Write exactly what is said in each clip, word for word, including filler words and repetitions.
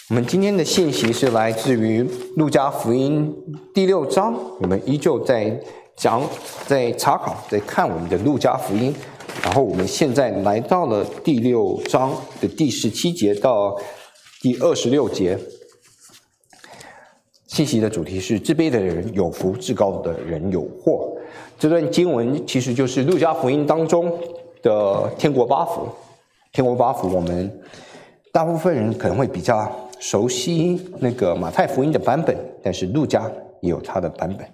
我们今天的信息是来自于路加福音第六章，我们依旧在讲、在查考、在看我们的路加福音，然后我们现在来到了第六章的第十七节到第二十六节。信息的主题是自卑的人有福，至高的人有祸。这段经文其实就是路加福音当中的天国八福。天国八福，我们大部分人可能会比较熟悉那个马太福音的版本，但是路加也有他的版本。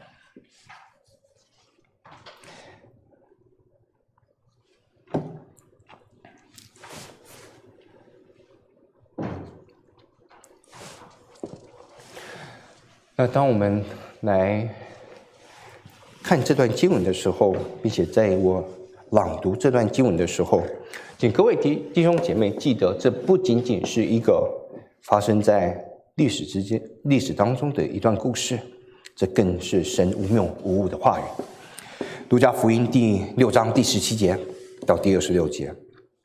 那当我们来看这段经文的时候，并且在我朗读这段经文的时候，请各位弟弟兄姐妹记得，这不仅仅是一个发生在历史之间、历史当中的一段故事，这更是神无谬无误的话语。路加福音第六章第十七节到第二十六节，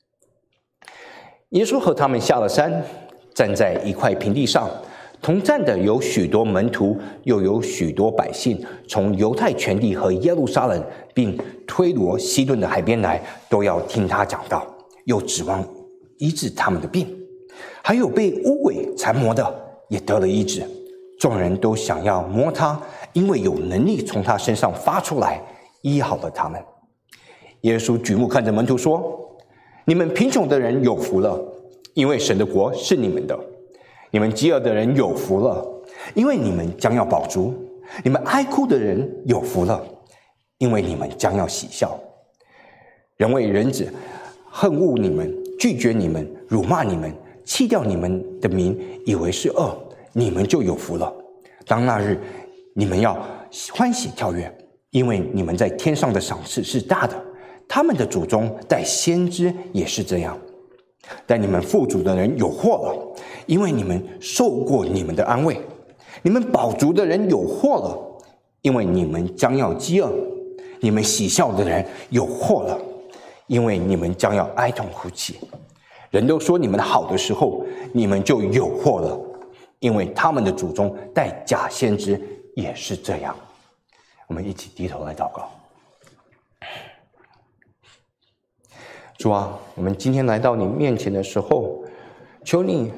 耶稣和他们下了山，站在一块平地上，同站的有许多门徒，又有许多百姓，从犹太全地和耶路撒冷，并推罗、西顿的海边来，都要听他讲道，又指望医治他们的病。还有被污鬼缠磨的也得了医治，众人都想要摸他，因为有能力从他身上发出来，医好了他们。耶稣举目看着门徒说：你们贫穷的人有福了，因为神的国是你们的；你们饥饿的人有福了，因为你们将要饱足；你们哀哭的人有福了，因为你们将要喜笑。人为人子恨恶你们，拒绝你们，辱骂你们，弃掉你们的名，以为是恶，你们就有福了。当那日，你们要欢喜跳跃，因为你们在天上的赏赐是大的。他们的祖宗带先知也是这样。但你们富足的人有祸了，因为你们受过你们的安慰；你们饱足的人有祸了，因为你们将要饥饿；你们喜笑的人有祸了，因为你们将要哀痛哭泣。人都说你们好的时候，你们就有祸了，因为他们的祖宗带假先知也是这样。我们一起低头来祷告。主啊，我们今天来到你面前的时候，求你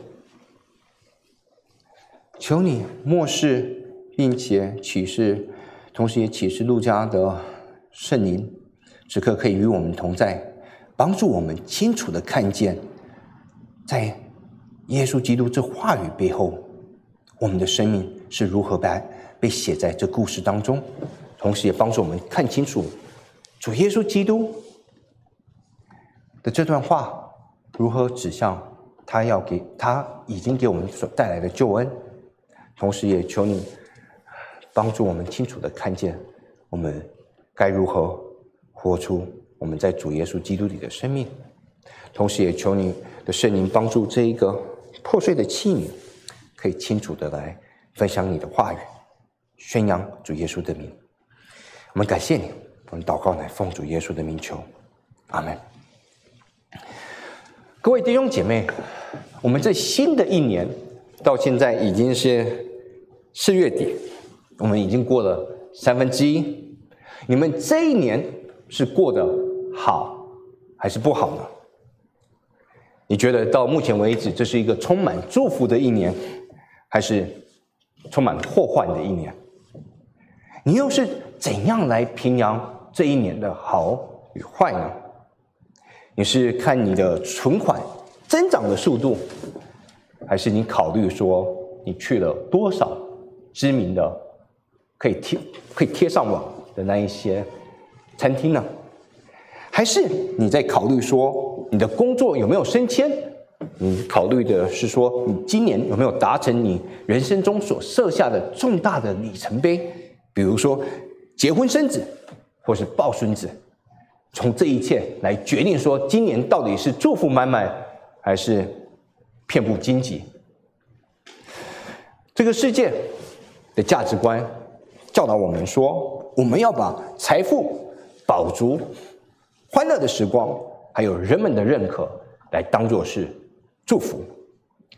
求你漠视并且启示，同时也启示路加的圣灵，此刻可以与我们同在，帮助我们清楚地看见在耶稣基督这话语背后，我们的生命是如何被被写在这故事当中，同时也帮助我们看清楚主耶稣基督的这段话如何指向他要给他已经给我们所带来的救恩，同时也求你帮助我们清楚地看见我们该如何活出我们在主耶稣基督里的生命，同时也求你的圣灵帮助这一个破碎的器皿可以清楚地来分享你的话语，宣扬主耶稣的名。我们感谢你，我们祷告乃奉主耶稣的名求，阿们。各位弟兄姐妹，我们这新的一年到现在已经是四月底，我们已经过了三分之一。你们这一年是过得好还是不好呢？你觉得到目前为止这是一个充满祝福的一年，还是充满祸患的一年？你又是怎样来评量这一年的好与坏呢？你是看你的存款增长的速度，还是你考虑说你去了多少知名的可以贴可以贴上网的那一些餐厅呢？还是你在考虑说你的工作有没有升迁？你考虑的是说你今年有没有达成你人生中所设下的重大的里程碑，比如说结婚生子，或是抱孙子，从这一切来决定说今年到底是祝福满满还是遍布荆棘。这个世界的价值观教导我们说，我们要把财富、饱足、欢乐的时光，还有人们的认可来当作是祝福。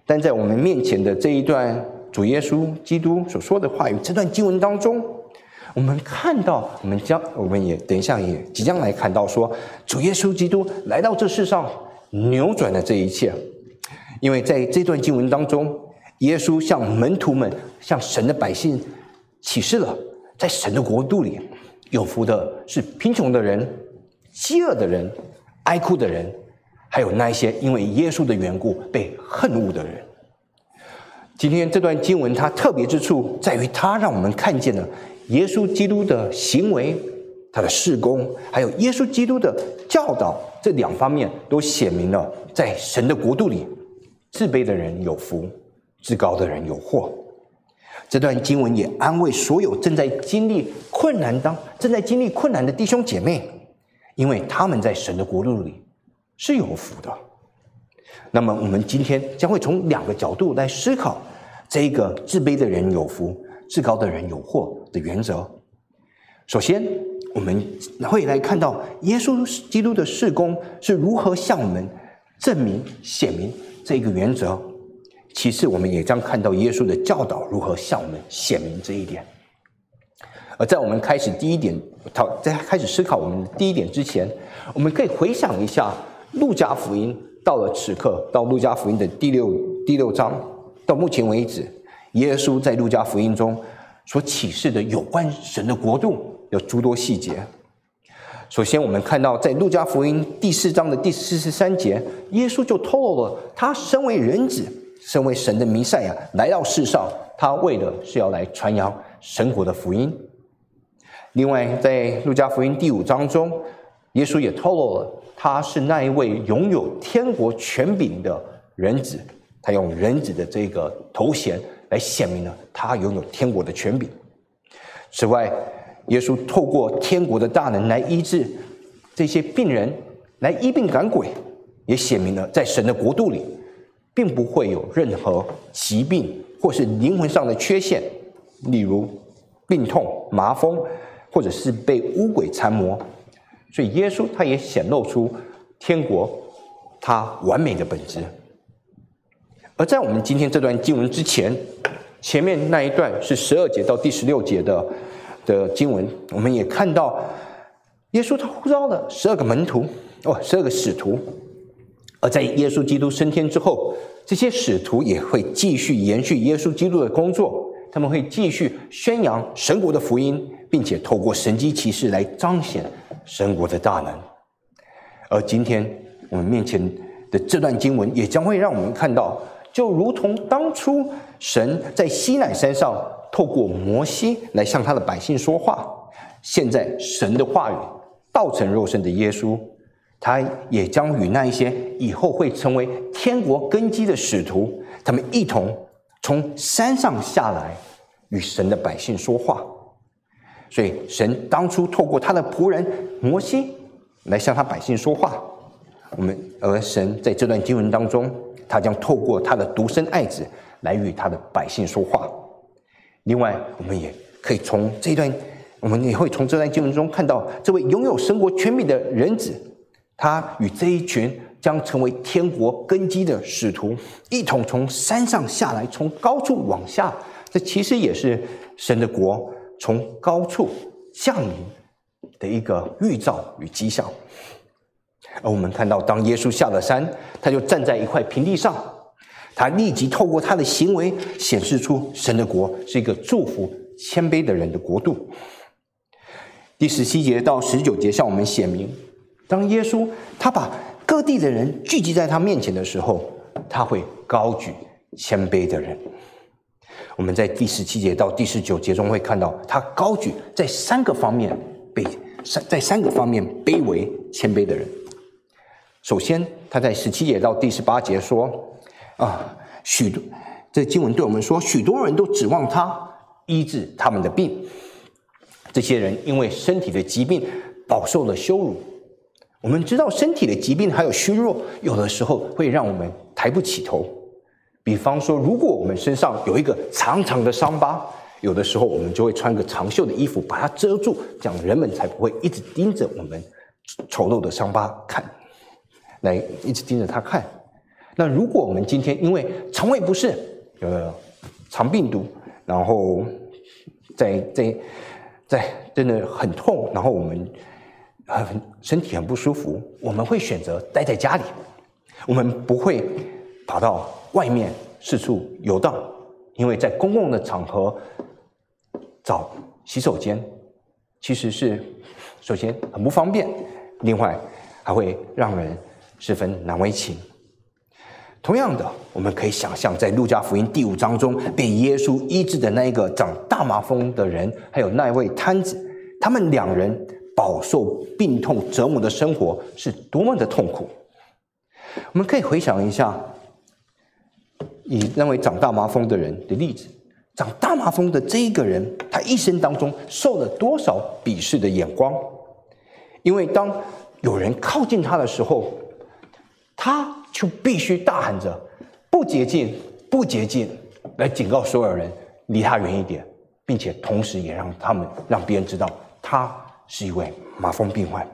但在我们面前的这一段主耶稣基督所说的话语，这段经文当中，我们看到，我们将我们也等一下也即将来看到说，主耶稣基督来到这世上，扭转了这一切。因为在这段经文当中，耶稣向门徒们、向神的百姓启示了，在神的国度里，有福的是贫穷的人、饥饿的人、哀哭的人，还有那一些因为耶稣的缘故被恨恶的人。今天这段经文它特别之处在于，它让我们看见了耶稣基督的行为、他的事工，还有耶稣基督的教导，这两方面都显明了，在神的国度里，自卑的人有福，至高的人有祸。这段经文也安慰所有正在经历困难当正在经历困难的弟兄姐妹，因为他们在神的国度里是有福的。那么我们今天将会从两个角度来思考这一个自卑的人有福，至高的人有祸的原则。首先，我们会来看到耶稣基督的事工是如何向我们证明显明这个原则。其次，我们也将看到耶稣的教导如何向我们显明这一点。而在我们开始第一点在开始思考我们的第一点之前，我们可以回想一下路加福音，到了此刻，到路加福音的第六第六章，到目前为止，耶稣在路加福音中所启示的有关神的国度有诸多细节。首先，我们看到在路加福音第四章的第四十三节，耶稣就透露了他身为人子，身为神的弥赛亚来到世上，他为的是要来传扬神国的福音。另外，在路加福音第五章中，耶稣也透露了他是那一位拥有天国权柄的人子，他用人子的这个头衔来显明了他拥有天国的权柄。此外，耶稣透过天国的大能来医治这些病人，来医病赶鬼，也显明了在神的国度里并不会有任何疾病或是灵魂上的缺陷，例如病痛、麻风，或者是被污鬼缠磨。所以耶稣他也显露出天国他完美的本质。而在我们今天这段经文之前，前面那一段是十二节到第十六节的的经文，我们也看到耶稣他呼召了十二个门徒哦，十二个使徒。而在耶稣基督升天之后，这些使徒也会继续延续耶稣基督的工作，他们会继续宣扬神国的福音，并且透过神迹奇事来彰显神国的大能。而今天我们面前的这段经文也将会让我们看到，就如同当初神在西乃山上透过摩西来向他的百姓说话，现在神的话语道成肉身的耶稣，他也将与那一些以后会成为天国根基的使徒，他们一同从山上下来与神的百姓说话。所以神当初透过他的仆人摩西来向他百姓说话，我们而神在这段经文当中，他将透过他的独生爱子来与他的百姓说话。另外，我们也可以从这段我们也会从这段经文中看到，这位拥有神国权柄的人子，他与这一群将成为天国根基的使徒一同从山上下来，从高处往下，这其实也是神的国从高处降临的一个预兆与迹象。而我们看到，当耶稣下了山，他就站在一块平地上，他立即透过他的行为显示出神的国是一个祝福谦卑的人的国度。第十七节到十九节向我们显明，当耶稣他把各地的人聚集在他面前的时候，他会高举谦卑的人。我们在第十七节到第十九节中会看到，他高举在三个方面卑在三个方面卑微谦卑的人。首先，他在十七节到第十八节说啊，许多这经文对我们说，许多人都指望他医治他们的病。这些人因为身体的疾病饱受了羞辱。我们知道身体的疾病还有虚弱，有的时候会让我们抬不起头。比方说，如果我们身上有一个长长的伤疤，有的时候我们就会穿个长袖的衣服把它遮住，这样人们才不会一直盯着我们丑陋的伤疤看，来一直盯着它看。 那如果我们今天因为肠胃不适，有了肠病毒，然后在在在真的很痛，然后我们很身体很不舒服，我们会选择待在家里，我们不会跑到外面四处游荡，因为在公共的场合找洗手间其实是首先很不方便，另外还会让人十分难为情。同样的，我们可以想象在路加福音第五章中被耶稣医治的那一个长大麻风的人，还有那一位摊子，他们两人饱受病痛折磨的生活是多么的痛苦。我们可以回想一下以那位长大麻风的人的例子，长大麻风的这一个人，他一生当中受了多少鄙视的眼光，因为当有人靠近他的时候，他就必须大喊着不洁净不洁净，来警告所有人离他远一点，并且同时也让他们让别人知道他是一位麻风病患。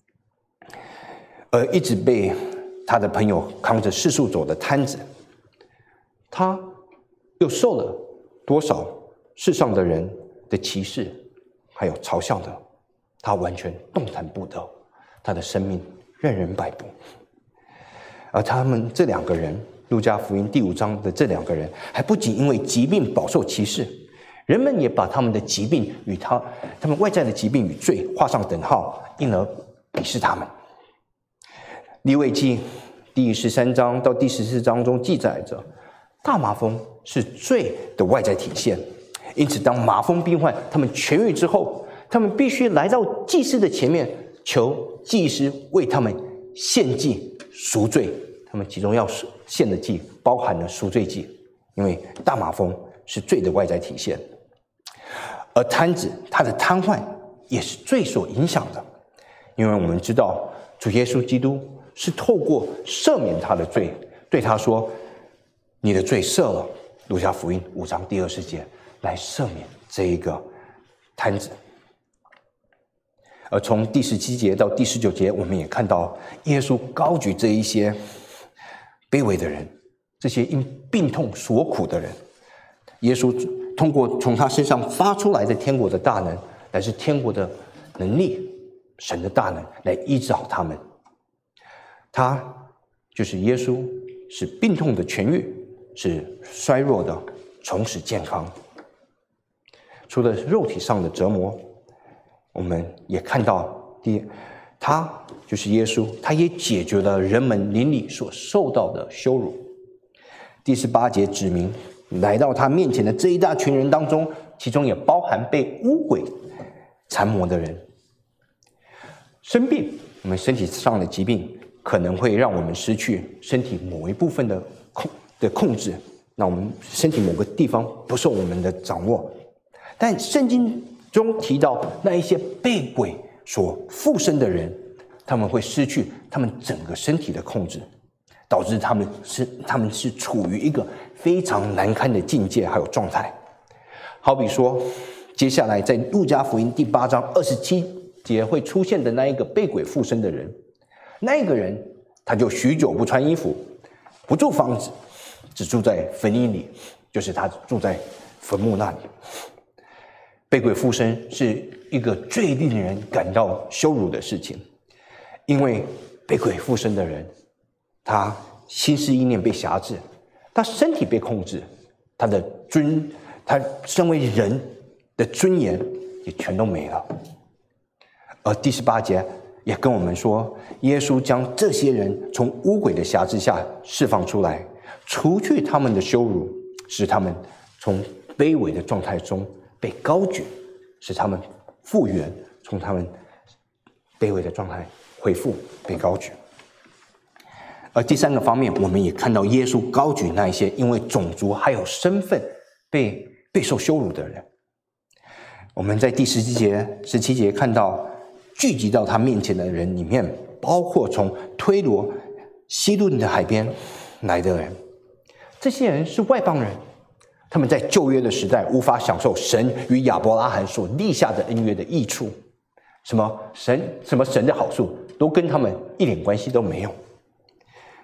而一直被他的朋友扛着四处走的摊子，他又受了多少世上的人的歧视还有嘲笑呢？他完全动弹不得，他的生命任人摆布。而他们这两个人，路加福音第五章的这两个人，还不仅因为疾病饱受歧视，人们也把他们的疾病与他他们外在的疾病与罪画上等号，因而鄙视他们。利未记第十三章到第十四章中记载着，大麻风是罪的外在体现，因此当麻风病患他们痊愈之后，他们必须来到祭司的前面，求祭司为他们献祭赎罪。他们其中要献的祭包含了赎罪祭，因为大麻风是罪的外在体现。而瘫子他的瘫痪也是罪所影响的，因为我们知道主耶稣基督是透过赦免他的罪，对他说你的罪赦了，路加福音五章第二十节来赦免这一个瘫子。而从第十七节到第十九节，我们也看到耶稣高举这一些卑微的人，这些因病痛所苦的人，耶稣通过从他身上发出来的天国的大能，乃是天国的能力，神的大能来医治好他们。他就是耶稣，使病痛的痊愈，使衰弱的重拾健康。除了肉体上的折磨，我们也看到第他就是耶稣，他也解决了人们邻里所受到的羞辱。第十八节指明来到他面前的这一大群人当中，其中也包含被污鬼缠磨的人。生病，我们身体上的疾病可能会让我们失去身体某一部分的控的控制，那我们身体某个地方不受我们的掌握。但圣经中提到那一些被鬼所附身的人，他们会失去他们整个身体的控制，导致他们是他们是处于一个非常难堪的境界还有状态。好比说，接下来在路加福音第八章二十七节会出现的那一个被鬼附身的人，那一个人他就许久不穿衣服，不住房子，只住在坟茔里，就是他住在坟墓那里。被鬼附身是一个最令人感到羞辱的事情，因为被鬼附身的人，他心思意念被辖制，他身体被控制，他的尊，他身为人的尊严也全都没了。而第十八节也跟我们说，耶稣将这些人从污鬼的辖制下释放出来，除去他们的羞辱，使他们从卑微的状态中被高举，使他们复原，从他们卑微的状态恢复被高举。而第三个方面，我们也看到耶稣高举那一些因为种族还有身份被备受羞辱的人。我们在第十七节十七节看到聚集到他面前的人里面，包括从推罗西顿的海边来的人，这些人是外邦人，他们在旧约的时代无法享受神与亚伯拉罕所立下的恩约的益处，什么神什么神的好处都跟他们一点关系都没有。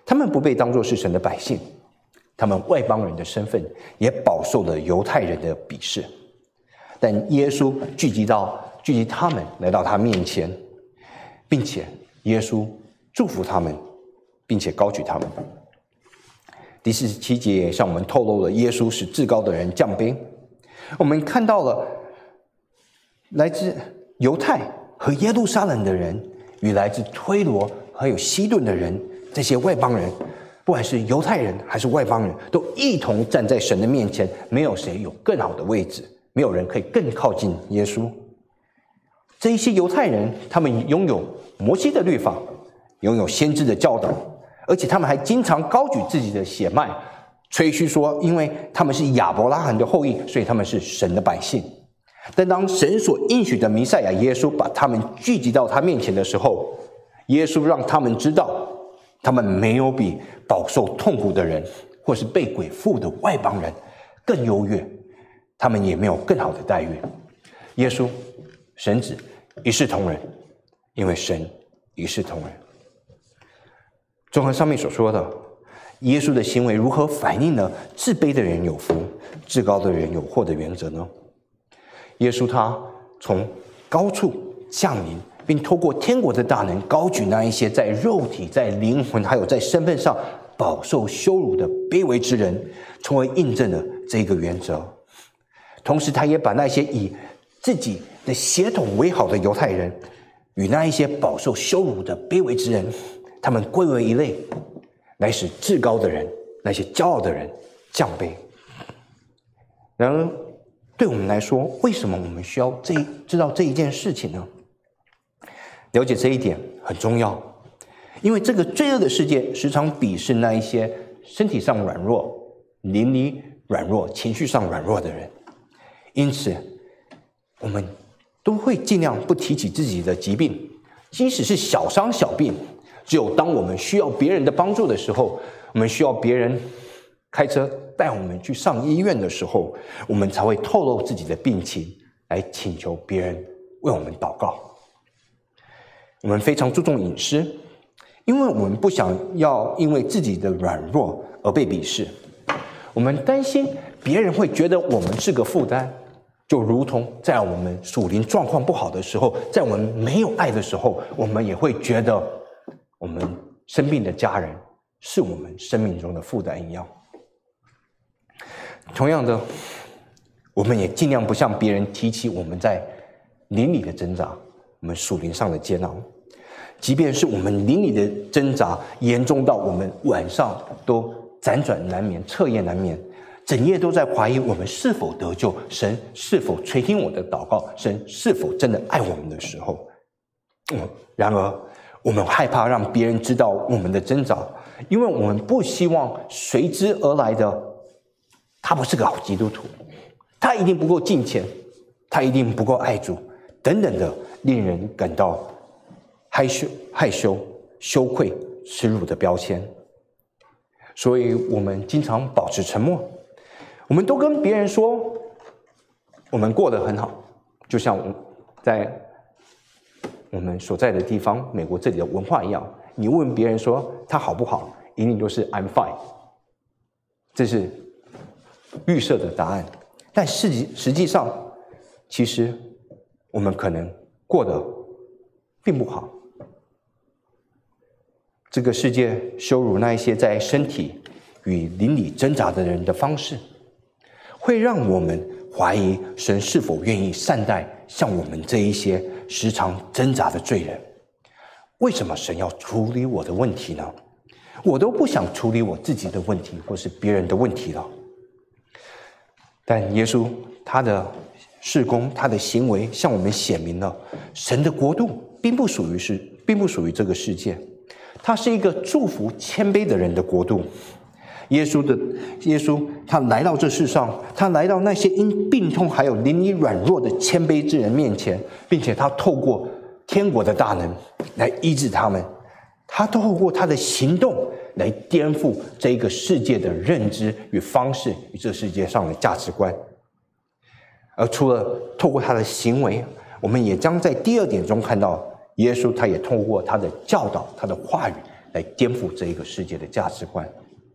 他们不被当作是神的百姓，他们外邦人的身份也饱受了犹太人的鄙视。但耶稣聚集到聚集他们来到他面前，并且耶稣祝福他们，并且高举他们。第四十七节也向我们透露了耶稣使至高的人降卑。我们看到了来自犹太和耶路撒冷的人与来自推罗还有西顿的人，这些外邦人，不管是犹太人还是外邦人，都一同站在神的面前，没有谁有更好的位置，没有人可以更靠近耶稣。这一些犹太人，他们拥有摩西的律法，拥有先知的教导，而且他们还经常高举自己的血脉，吹嘘说因为他们是亚伯拉罕的后裔，所以他们是神的百姓。但当神所应许的弥赛亚耶稣把他们聚集到他面前的时候，耶稣让他们知道，他们没有比饱受痛苦的人或是被鬼附的外邦人更优越，他们也没有更好的待遇。耶稣神子一视同仁，因为神一视同仁。综合上面所说的，耶稣的行为如何反映了自卑的人有福，至高的人有祸的原则呢？耶稣他从高处降临，并透过天国的大能高举那一些在肉体、在灵魂还有在身份上饱受羞辱的卑微之人，从而印证了这个原则。同时他也把那些以自己的血统为好的犹太人与那一些饱受羞辱的卑微之人，他们归为一类，来使至高的人，那些骄傲的人降卑。然而对我们来说，为什么我们需要这知道这一件事情呢？了解这一点很重要，因为这个罪恶的世界时常鄙视那一些身体上软弱、灵里软弱、情绪上软弱的人，因此我们都会尽量不提起自己的疾病，即使是小伤小病，只有当我们需要别人的帮助的时候，我们需要别人开车带我们去上医院的时候，我们才会透露自己的病情，来请求别人为我们祷告。我们非常注重隐私，因为我们不想要因为自己的软弱而被鄙视。我们担心别人会觉得我们是个负担，就如同在我们属灵状况不好的时候，在我们没有爱的时候，我们也会觉得我们生病的家人是我们生命中的负担一样。同样的，我们也尽量不向别人提起我们在灵里的挣扎，我们属灵上的煎熬。即便是我们灵里的挣扎严重到我们晚上都辗转难眠、彻夜难眠，整夜都在怀疑我们是否得救，神是否垂听我的祷告，神是否真的爱我们的时候，嗯，然而我们害怕让别人知道我们的挣扎，因为我们不希望随之而来的他不是个好基督徒，他一定不够敬虔，他一定不够爱主，等等的令人感到害羞、害羞、羞愧、耻辱的标签。所以我们经常保持沉默，我们都跟别人说我们过得很好，就像在我们所在的地方美国这里的文化一样，你问别人说他好不好，一定都是 I'm fine， 这是预设的答案。但实际实际上其实我们可能过得并不好。这个世界羞辱那一些在身体与灵里挣扎的人的方式，会让我们怀疑神是否愿意善待像我们这一些时常挣扎的罪人。为什么神要处理我的问题呢？我都不想处理我自己的问题或是别人的问题了。但耶稣他的事工，他的行为向我们显明了神的国度并不属于是并不属于这个世界，它是一个祝福谦卑的人的国度。耶稣的耶稣他来到这世上，他来到那些因病痛还有灵里软弱的谦卑之人面前，并且他透过天国的大能来医治他们，他透过他的行动来颠覆这一个世界的认知与方式与这世界上的价值观。而除了透过他的行为，我们也将在第二点中看到耶稣他也透过他的教导、他的话语来颠覆这一个世界的价值观。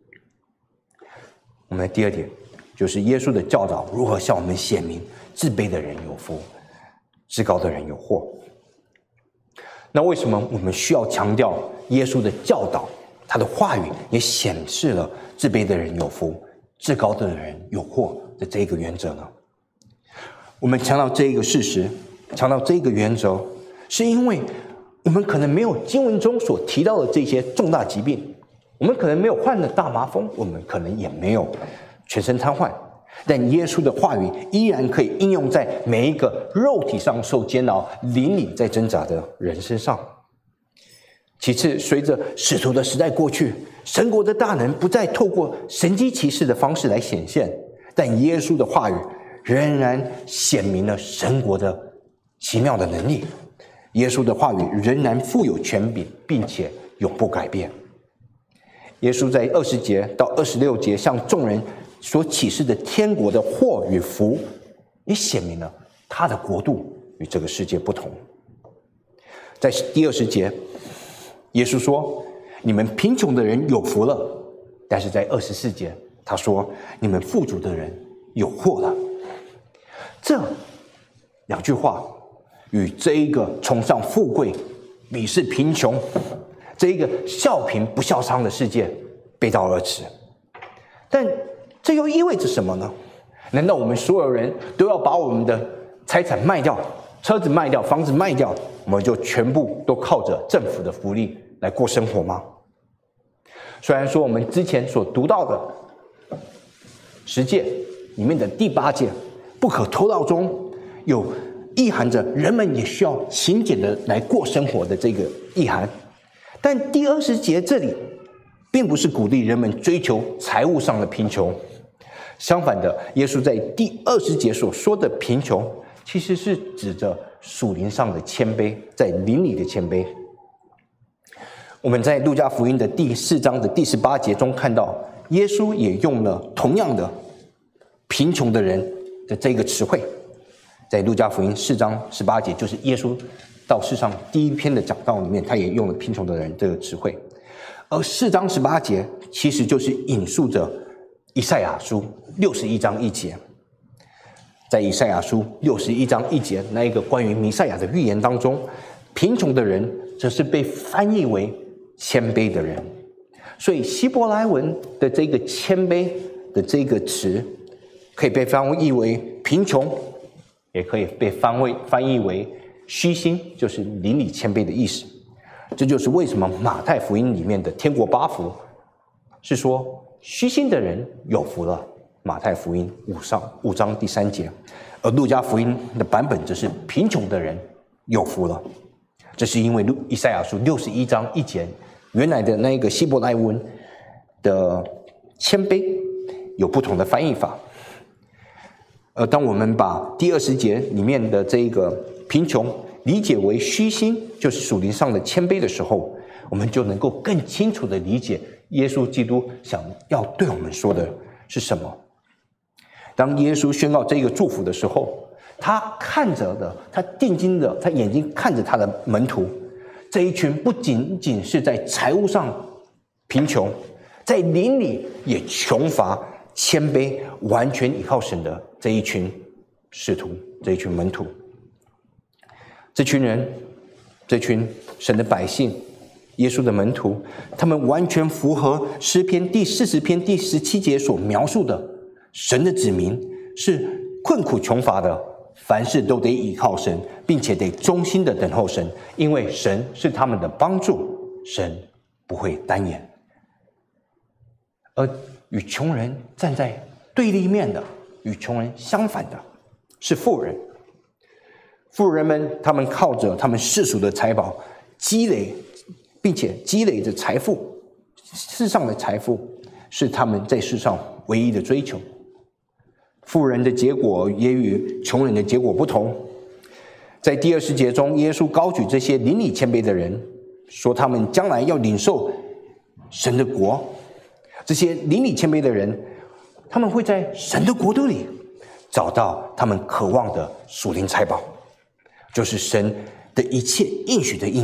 我们的第二点就是耶稣的教导如何向我们显明自卑的人有福，至高的人有祸。那为什么我们需要强调耶稣的教导？他的话语也显示了自卑的人有福，至高的人有祸的这一个原则呢？我们强调这一个事实，强调这一个原则，是因为我们可能没有经文中所提到的这些重大疾病，我们可能没有患了大麻风，我们可能也没有全身瘫痪，但耶稣的话语依然可以应用在每一个肉体上受煎熬、灵里在挣扎的人身上。其次，随着使徒的时代过去，神国的大能不再透过神迹奇事的方式来显现，但耶稣的话语仍然显明了神国的奇妙的能力。耶稣的话语仍然富有权柄，并且永不改变。耶稣在二十节到二十六节向众人所启示的天国的祸与福，也显明了他的国度与这个世界不同。在第二十节，耶稣说：“你们贫穷的人有福了。”但是在二十四节，他说：“你们富足的人有祸了。”这两句话与这一个崇尚富贵、鄙视贫穷、这一个笑贫不笑娼的世界背道而驰。但这又意味着什么呢？难道我们所有人都要把我们的财产卖掉，车子卖掉，房子卖掉，我们就全部都靠着政府的福利来过生活吗？虽然说我们之前所读到的十诫里面的第八诫不可偷盗中有意含着人们也需要勤俭的来过生活的这个意涵，但第二十节这里并不是鼓励人们追求财务上的贫穷，相反的，耶稣在第二十节所说的贫穷，其实是指着属灵上的谦卑，在灵里的谦卑。我们在路加福音的第四章的第十八节中看到，耶稣也用了同样的贫穷的人的这个词汇。在路加福音四章十八节，就是耶稣到世上第一篇的讲道里面，他也用了贫穷的人这个词汇。而四章十八节其实就是引述着以赛亚书六十一章一节。在以赛亚书六十一章一节那一个关于弥赛亚的预言当中，贫穷的人则是被翻译为谦卑的人。所以希伯来文的这个谦卑的这个词可以被翻译为贫穷，也可以被翻译翻译为虚心，就是邻里谦卑的意思。这就是为什么马太福音里面的天国八福是说虚心的人有福了，马太福音五章五章第三节，而路加福音的版本则是贫穷的人有福了。这是因为以赛亚书六十一章一节原来的那个希伯来文的谦卑有不同的翻译法。而当我们把第二十节里面的这个贫穷理解为虚心，就是属灵上的谦卑的时候，我们就能够更清楚地理解耶稣基督想要对我们说的是什么。当耶稣宣告这个祝福的时候，他看着的，他定睛的，他眼睛看着他的门徒，这一群不仅仅是在财务上贫穷，在灵里也穷乏、谦卑、完全依靠神的这一群使徒，这一群门徒。这群人，这群神的百姓，耶稣的门徒，他们完全符合诗篇第四十篇第十七节所描述的，神的子民是困苦穷乏的，凡事都得倚靠神，并且得忠心的等候神，因为神是他们的帮助，神不会单言。而与穷人站在对立面的，与穷人相反的是富人。富人们他们靠着他们世俗的财宝积累，并且积累着财富，世上的财富是他们在世上唯一的追求。富人的结果也与穷人的结果不同。在第二十节中，耶稣高举这些邻里谦卑的人，说他们将来要领受神的国。这些邻里谦卑的人，他们会在神的国度里找到他们渴望的属灵财宝，就是神的一切应许的应验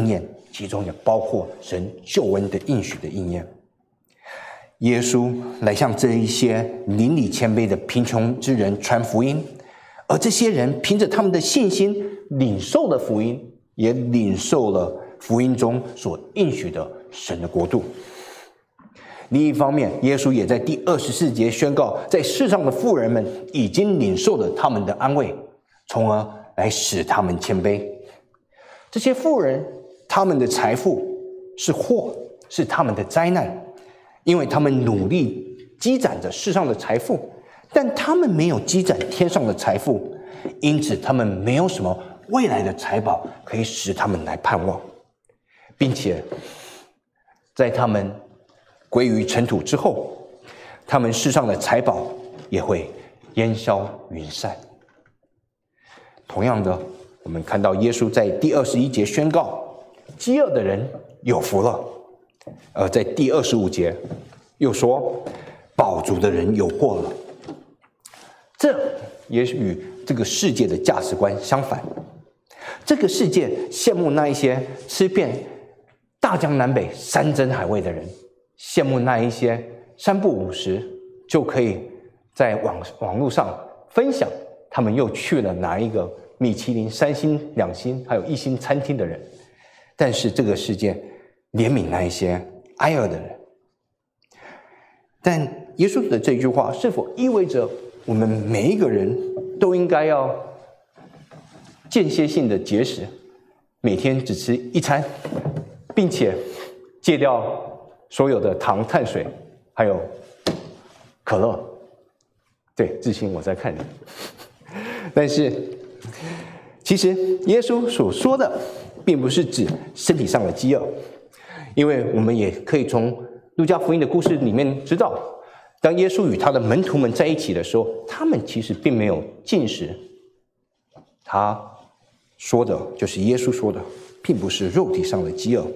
其中也包括神救恩的应许的应验。耶稣来向这一些邻里谦卑的贫穷之人传福音，而这些人凭着他们的信心领受了福音，也领受了福音中所应许的神的国度。另一方面，耶稣也在第二十四节宣告，在世上的富人们已经领受了他们的安慰，从而来使他们谦卑。这些富人，他们的财富是祸，是他们的灾难，因为他们努力积攒着世上的财富，但他们没有积攒天上的财富，因此他们没有什么未来的财宝可以使他们来盼望，并且在他们归于尘土之后，他们世上的财宝也会烟消云散。同样的，我们看到耶稣在第二十一节宣告，饥饿的人有福了，而在第二十五节又说，饱足的人有祸了。这也与这个世界的价值观相反。这个世界羡慕那一些吃遍大江南北山珍海味的人，羡慕那一些三不五时就可以在网网络上分享他们又去了哪一个米其林三星、两星还有一星餐厅的人。但是这个世界怜悯那一些挨饿的人。但耶稣的这句话是否意味着我们每一个人都应该要间歇性的节食，每天只吃一餐，并且戒掉所有的糖、碳水还有可乐？对，志兴我在看你。但是其实耶稣所说的并不是指身体上的饥饿，因为我们也可以从路加福音的故事里面知道，当耶稣与他的门徒们在一起的时候，他们其实并没有进食。他说的就是耶稣说的，并不是肉体上的饥饿。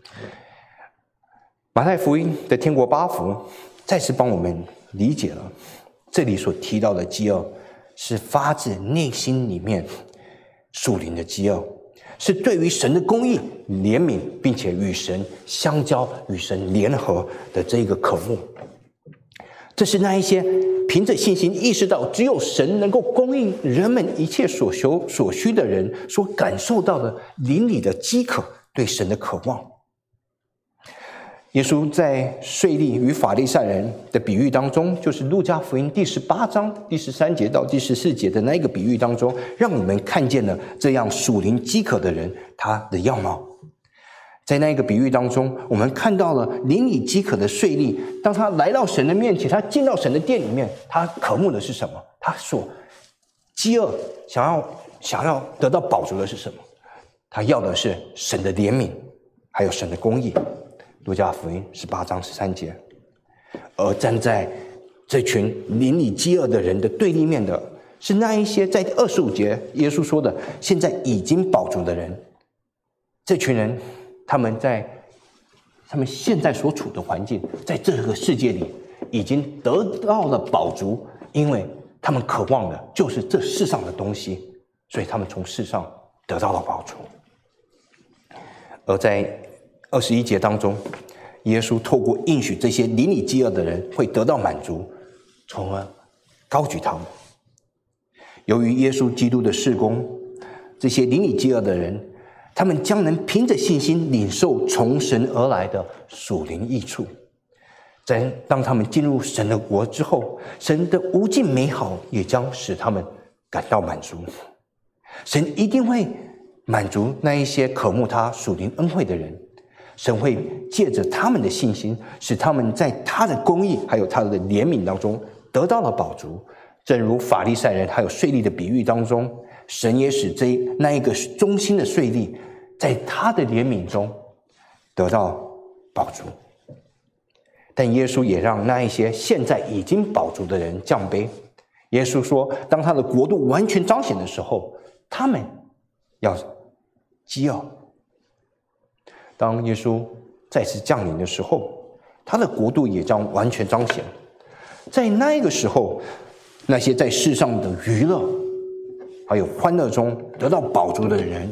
马太福音的天国八福再次帮我们理解了这里所提到的饥饿是发自内心里面属灵的饥饿，是对于神的公义、怜悯，并且与神相交、与神联合的这个渴慕。这是那一些凭着信心意识到只有神能够供应人们一切所求所需的人所感受到的灵里的饥渴，对神的渴望。耶稣在税吏与法利赛人的比喻当中，就是路加福音第十八章第十三节到第十四节的那一个比喻当中，让我们看见了这样属灵饥渴的人他的样貌。在那个比喻当中，我们看到了灵里饥渴的税吏，当他来到神的面前，他进到神的殿里面，他渴慕的是什么？他所饥饿想要想要得到饱足的是什么？他要的是神的怜悯，还有神的公义。路加福音十八章十三节。而站在这群邻里饥饿的人的对立面的是那一些在二十五节耶稣说的现在已经饱足的人。这群人他们在他们现在所处的环境，在这个世界里已经得到了饱足，因为他们渴望的就是这世上的东西，所以他们从世上得到了饱足。而在二十一节当中，耶稣透过应许这些邻里饥饿的人会得到满足，从而高举他们。由于耶稣基督的事工，这些邻里饥饿的人，他们将能凭着信心领受从神而来的属灵益处。在当他们进入神的国之后，神的无尽美好也将使他们感到满足。神一定会满足那一些渴慕他属灵恩惠的人，神会借着他们的信心，使他们在他的公义还有他的怜悯当中得到了饱足。正如法利赛人还有税吏的比喻当中，神也使这那一个忠心的税吏在他的怜悯中得到饱足。但耶稣也让那一些现在已经饱足的人降卑。耶稣说，当他的国度完全彰显的时候，他们要饥饿。当耶稣再次降临的时候，他的国度也将完全彰显。在那个时候，那些在世上的娱乐还有欢乐中得到饱足的人，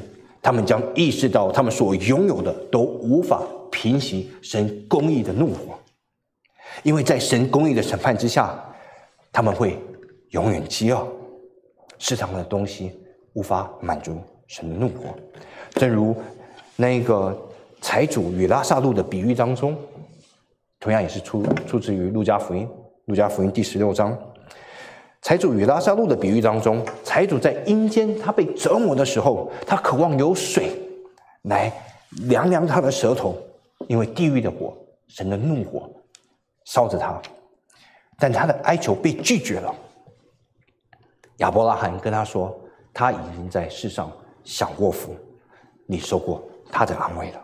他们将意识到他们所拥有的都无法平息神公义的怒火，因为在神公义的审判之下，他们会永远饥饿，世上的东西无法满足神的怒火。正如那个财主与拉撒路的比喻当中，同样也是出出自于路加福音，路加福音第十六章。财主与拉撒路的比喻当中，财主在阴间他被折磨的时候，他渴望有水来凉凉他的舌头，因为地狱的火，神的怒火烧着他，但他的哀求被拒绝了。亚伯拉罕跟他说，他已经在世上享过福，你受过他的安慰了。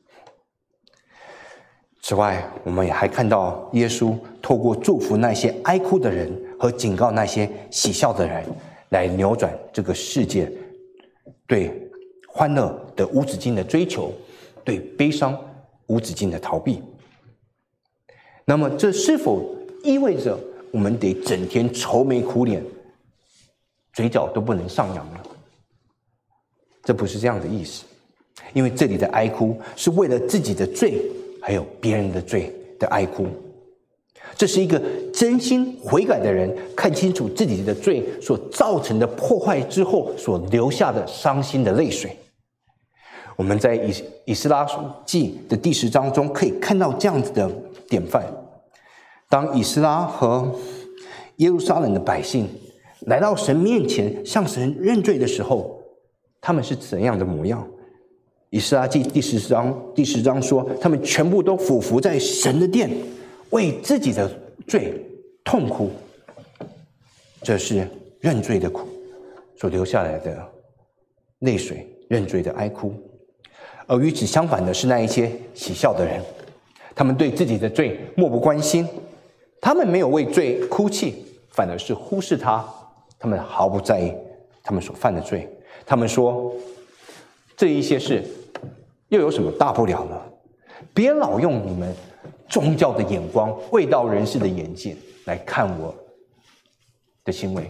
此外，我们也还看到耶稣透过祝福那些哀哭的人和警告那些喜笑的人，来扭转这个世界对欢乐的无止境的追求，对悲伤无止境的逃避。那么这是否意味着我们得整天愁眉苦脸，嘴角都不能上扬呢？这不是这样的意思，因为这里的哀哭是为了自己的罪还有别人的罪的哀哭。这是一个真心悔改的人看清楚自己的罪所造成的破坏之后所留下的伤心的泪水。我们在以以斯拉记的第十章中可以看到这样子的典范。当以斯拉和耶路撒冷的百姓来到神面前向神认罪的时候，他们是怎样的模样？以斯拉记第十章第十章说，他们全部都俯伏在神的殿，为自己的罪痛哭。这是认罪的苦所留下来的泪水，认罪的哀哭。而与此相反的是那一些喜笑的人，他们对自己的罪漠不关心，他们没有为罪哭泣，反而是忽视他，他们毫不在意他们所犯的罪。他们说，这一些事又有什么大不了呢？别老用你们宗教的眼光、卫道人士的眼界来看我的行为，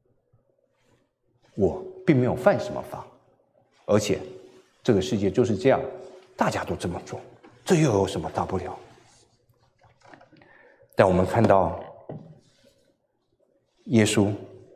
我并没有犯什么法，而且这个世界就是这样，大家都这么做，这又有什么大不了？但我们看到耶稣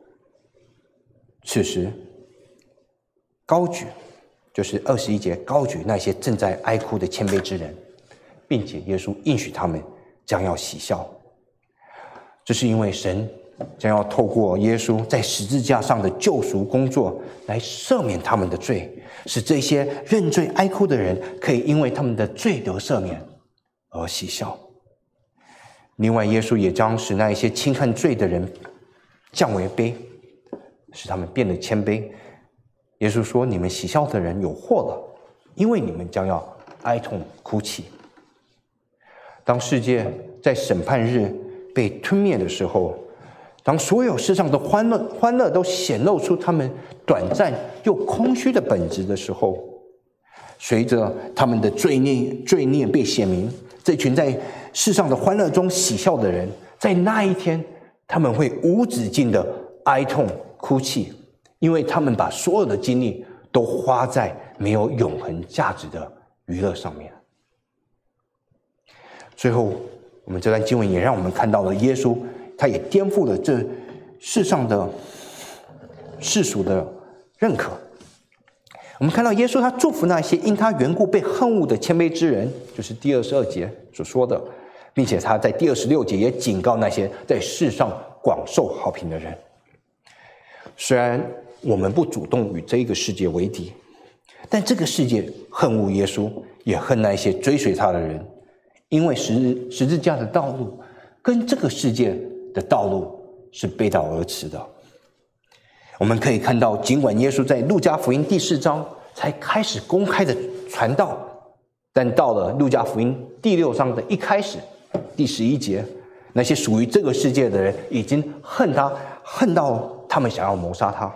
此时高举，就是二十一节高举那些正在哀哭的谦卑之人，并且耶稣应许他们将要喜笑。这是因为神将要透过耶稣在十字架上的救赎工作来赦免他们的罪，使这些认罪哀哭的人可以因为他们的罪得赦免而喜笑。另外，耶稣也将使那一些轻看罪的人降为卑，使他们变得谦卑。耶稣说，你们喜笑的人有祸了，因为你们将要哀痛哭泣。当世界在审判日被吞灭的时候，当所有世上的欢乐欢乐都显露出他们短暂又空虚的本质的时候，随着他们的罪孽罪孽被显明，这群在世上的欢乐中喜笑的人，在那一天他们会无止境的哀痛哭泣，因为他们把所有的精力都花在没有永恒价值的娱乐上面。最后，我们这段经文也让我们看到了耶稣，他也颠覆了这世上的世俗的认可。我们看到耶稣他祝福那些因他缘故被恨恶的谦卑之人，就是第二十二节所说的，并且他在第二十六节也警告那些在世上广受好评的人。虽然我们不主动与这个世界为敌，但这个世界恨恶耶稣，也恨那些追随他的人，因为十十字架的道路跟这个世界的道路是背道而驰的。我们可以看到，尽管耶稣在路加福音第四章才开始公开的传道，但到了路加福音第六章的一开始，第十一节，那些属于这个世界的人已经恨他，恨到他们想要谋杀他。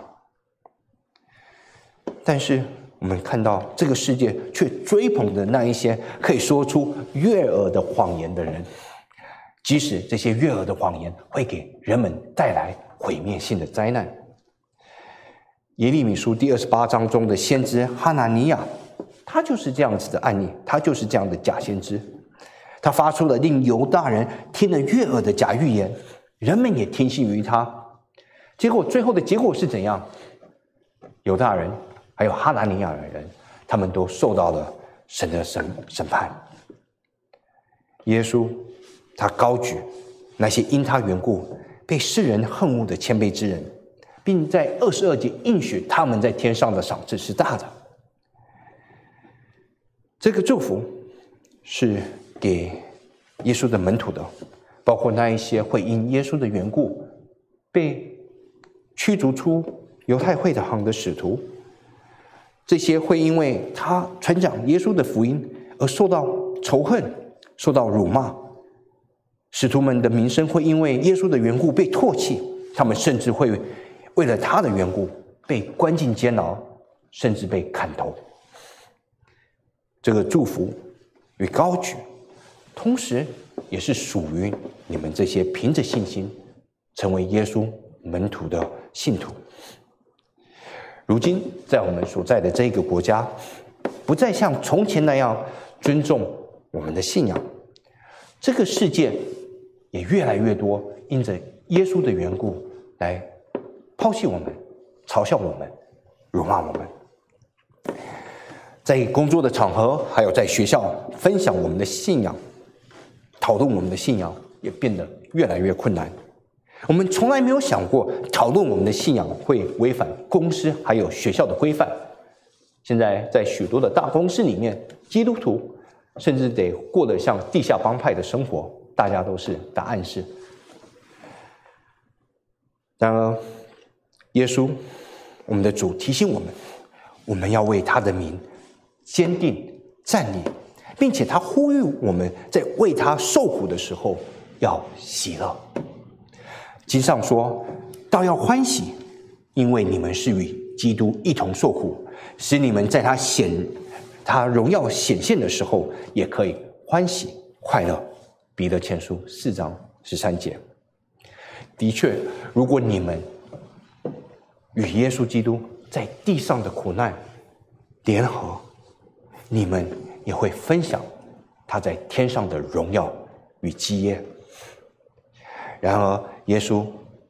但是我们看到这个世界却追捧的那一些可以说出悦耳的谎言的人，即使这些悦耳的谎言会给人们带来毁灭性的灾难。 耶利米书第二十八章中的先知哈拿尼亚，他就是这样子的案例，他就是这样的假先知。他发出了令犹大人听了悦耳的假预言，人们也听信于他。结果最后的结果是怎样？犹大人还有哈拿尼亚的人，他们都受到了神的审审判。耶稣他高举那些因他缘故被世人恨恶的谦卑之人，并在二十二节应许他们在天上的赏赐是大的。这个祝福是给耶稣的门徒的，包括那一些会因耶稣的缘故被驱逐出犹太会堂的使徒，这些会因为他传讲耶稣的福音而受到仇恨、受到辱骂，使徒们的名声会因为耶稣的缘故被唾弃，他们甚至会为了他的缘故被关进监牢，甚至被砍头。这个祝福与高举，同时也是属于你们这些凭着信心成为耶稣门徒的信徒。如今在我们所在的这个国家，不再像从前那样尊重我们的信仰，这个世界也越来越多因着耶稣的缘故来抛弃我们、嘲笑我们、辱骂我们。在工作的场合，还有在学校分享我们的信仰、讨论我们的信仰，也变得越来越困难。我们从来没有想过讨论我们的信仰会违反公司还有学校的规范。现在在许多的大公司里面，基督徒甚至得过得像地下帮派的生活，大家都是答案是。然而耶稣我们的主提醒我们，我们要为他的名坚定站立，并且他呼吁我们在为他受苦的时候要喜乐。经上说，倒要欢喜，因为你们是与基督一同受苦，使你们在他显他荣耀显现的时候也可以欢喜快乐。彼得前书四章十三节。的确，如果你们与耶稣基督在地上的苦难联合，你们也会分享他在天上的荣耀与基业。然而耶稣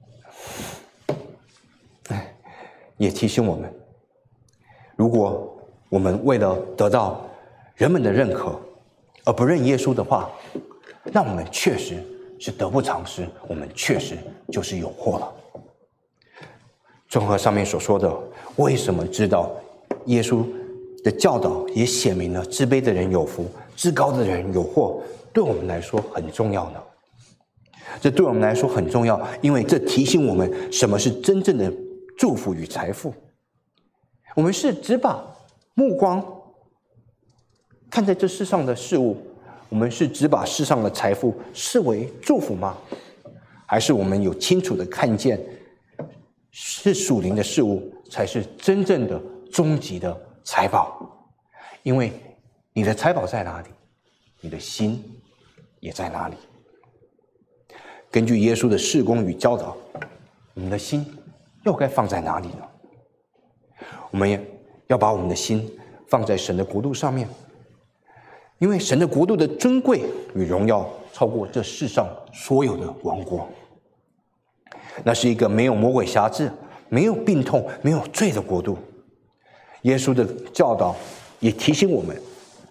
也提醒我们，如果我们为了得到人们的认可而不认耶稣的话，那我们确实是得不偿失，我们确实就是有祸了。综合上面所说的，为什么知道耶稣的教导也写明了自卑的人有福，至高的人有祸，对我们来说很重要呢？这对我们来说很重要，因为这提醒我们什么是真正的祝福与财富。我们是只把目光看在这世上的事物，我们是只把世上的财富视为祝福吗？还是我们有清楚的看见，是属灵的事物才是真正的终极的财宝？因为你的财宝在哪里，你的心也在哪里。根据耶稣的事工与教导，我们的心又该放在哪里呢？我们也要把我们的心放在神的国度上面，因为神的国度的尊贵与荣耀超过这世上所有的王国。那是一个没有魔鬼辖制、没有病痛、没有罪的国度。耶稣的教导也提醒我们，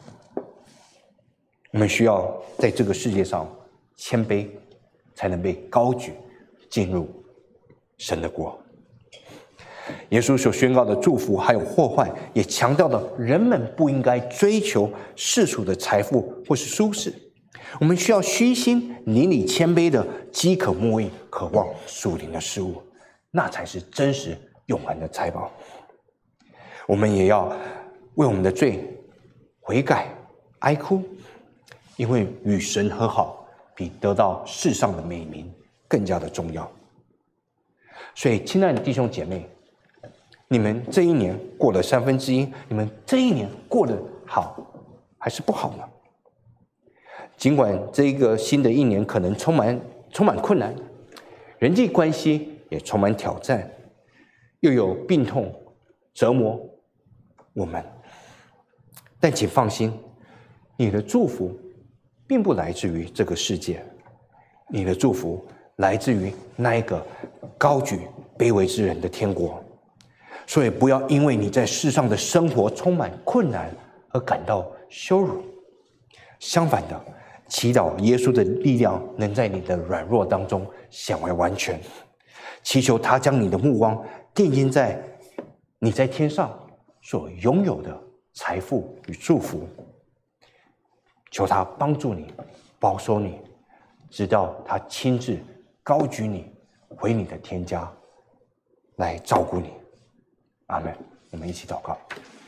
我们需要在这个世界上谦卑，才能被高举进入神的国。耶稣所宣告的祝福还有祸患，也强调了人们不应该追求世俗的财富或是舒适，我们需要虚心邻里谦卑的饥渴慕义，渴望属灵的事物，那才是真实永恒的财宝。我们也要为我们的罪悔改哀哭，因为与神和好比得到世上的美名更加的重要。所以亲爱的弟兄姐妹，你们这一年过了三分之一，你们这一年过得好还是不好呢？尽管这一个新的一年可能充满充满困难，人际关系也充满挑战，又有病痛折磨我们。但请放心，你的祝福并不来自于这个世界，你的祝福来自于那一个高举卑微之人的天国。所以不要因为你在世上的生活充满困难而感到羞辱，相反的，祈祷耶稣的力量能在你的软弱当中显为完全，祈求他将你的目光定睛在你在天上所拥有的财富与祝福，求他帮助你，保守你，直到他亲自高举你回你的天家来照顾你。阿们。我们一起祷告。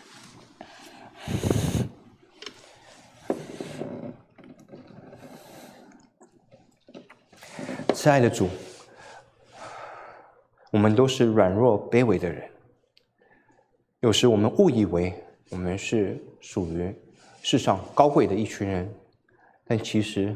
慈爱的主，我们都是软弱卑微的人，有时我们误以为我们是属于世上高贵的一群人，但其实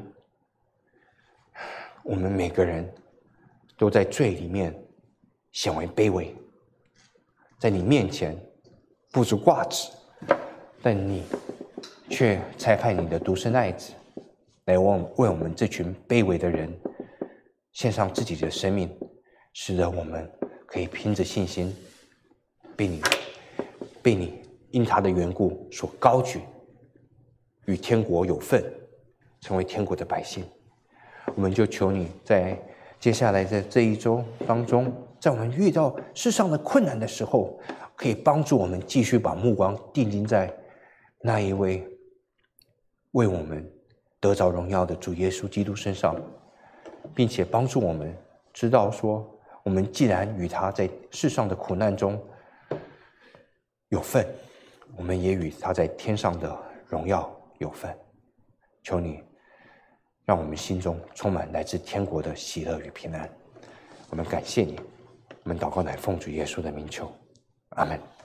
我们每个人都在罪里面显为卑微，在你面前不足挂齿，但你却差派你的独生爱子来为我们这群卑微的人献上自己的生命，使得我们可以凭着信心被你被你因他的缘故所高举，与天国有份，成为天国的百姓。我们就求你在接下来的这一周当中，在我们遇到世上的困难的时候，可以帮助我们继续把目光定睛在那一位为我们得着荣耀的主耶稣基督身上，并且帮助我们知道说，我们既然与他在世上的苦难中有份，我们也与他在天上的荣耀有份。求你让我们心中充满来自天国的喜乐与平安。我们感谢你，我们祷告乃奉主耶稣的名求，阿们。